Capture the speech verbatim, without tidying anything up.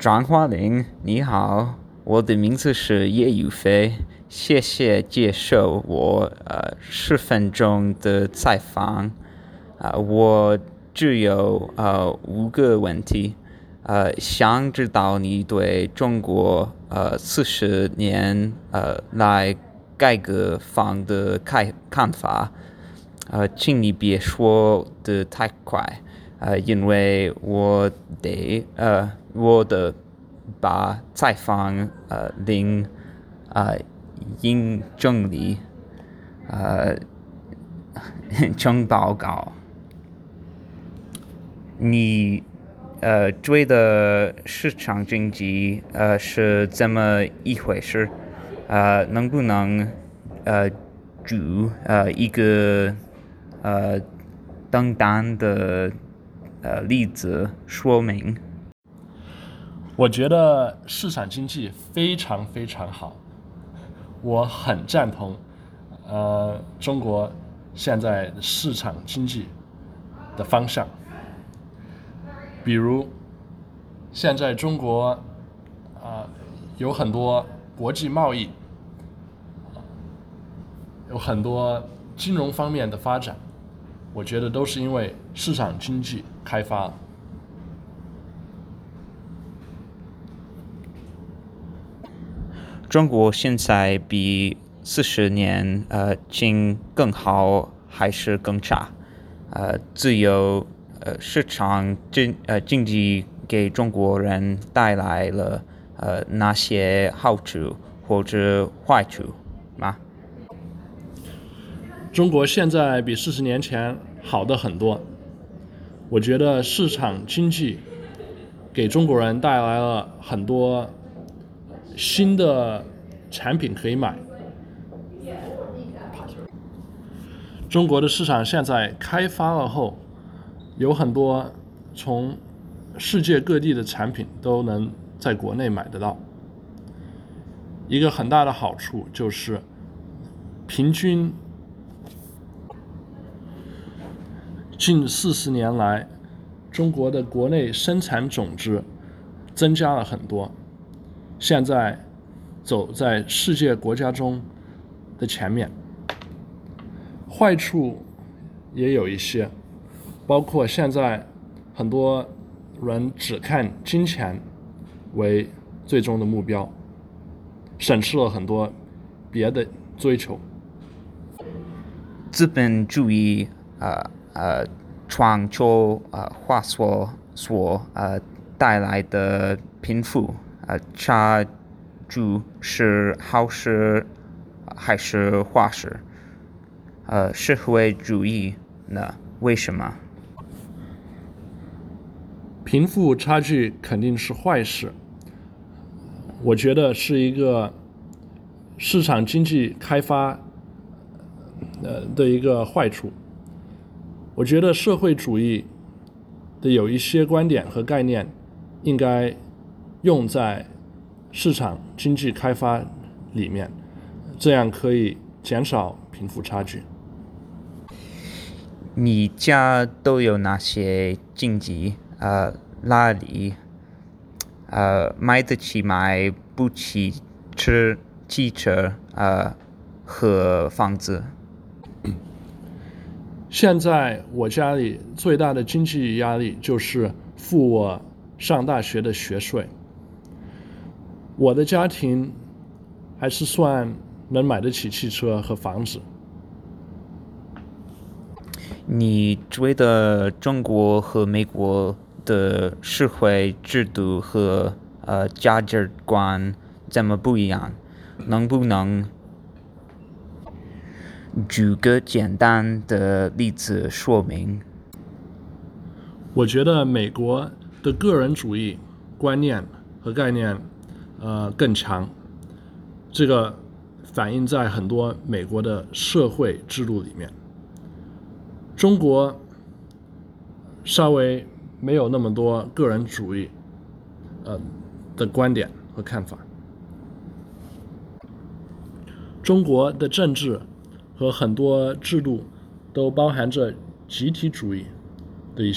张华玲，你好，我的名字是叶宇飞，谢谢接受我呃十分钟的采访。啊、呃，我只有呃五个问题，呃，想知道你对中国呃四十年呃来改革房的看看法。呃，请你别说的太快，呃，因为我得呃我的把采访呃令呃应整理呃成报告。你呃觉得市场经济呃是怎么一回事？呃，能不能呃举呃一个呃简单的呃例子说明？ 我觉得市场经济非常非常好，我很赞同。呃，中国现在市场经济的方向，比如现在中国啊、呃、有很多国际贸易，有很多金融方面的发展，我觉得都是因为市场经济开发。 中国现在比四十年呃前更好还是更差？呃，自由呃市场经呃经济给中国人带来了呃哪些好处或者坏处吗？ 中国现在比四十年前好的很多，我觉得市场经济给中国人带来了很多新的产品可以买。中国的市场现在开发了后，有很多从世界各地的产品都能在国内买得到。一个很大的好处就是平均近四十年来，中国的国内生产总值增加了很多，现在走在世界国家中的前面。坏处也有一些，包括现在很多人只看金钱为最终的目标，省去了很多别的追求。 资本主义呃呃全球呃化所所呃带来的贫富呃差距是好事还是坏事？呃，社会主义呢？为什么？ 贫富差距肯定是坏事，我觉得是一个市场经济开发呃的一个坏处。我觉得社会主义的有一些观点和概念应该用在市场经济开发里面，这样可以减少贫富差距。 你家都有哪些经济？呃，哪里呃买得起买不起车汽车呃和房子？ 现在我家里最大的经济压力就是付我上大学的学税。我的家庭还是算能买得起汽车和房子。 你觉得中国和美国的社会制度和呃价值观怎么不一样？能不能举个简单的例子说明？ 我觉得美国的个人主义观念和概念呃更强，这个反映在很多美国的社会制度里面。中国稍微没有那么多个人主义呃的观点和看法。中国的政治和很多制度都包含着集体主义